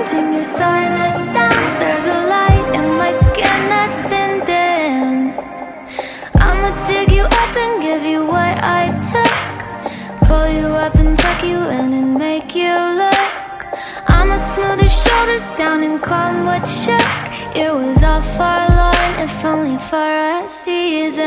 Melting your soreness down. There's a light in my skin that's been dimmed. I'ma dig you up and give you what I took. Pull you up and tuck you in and make you look. I'ma smooth your shoulders down and calm what shook. It was all forlorn, if only for a season.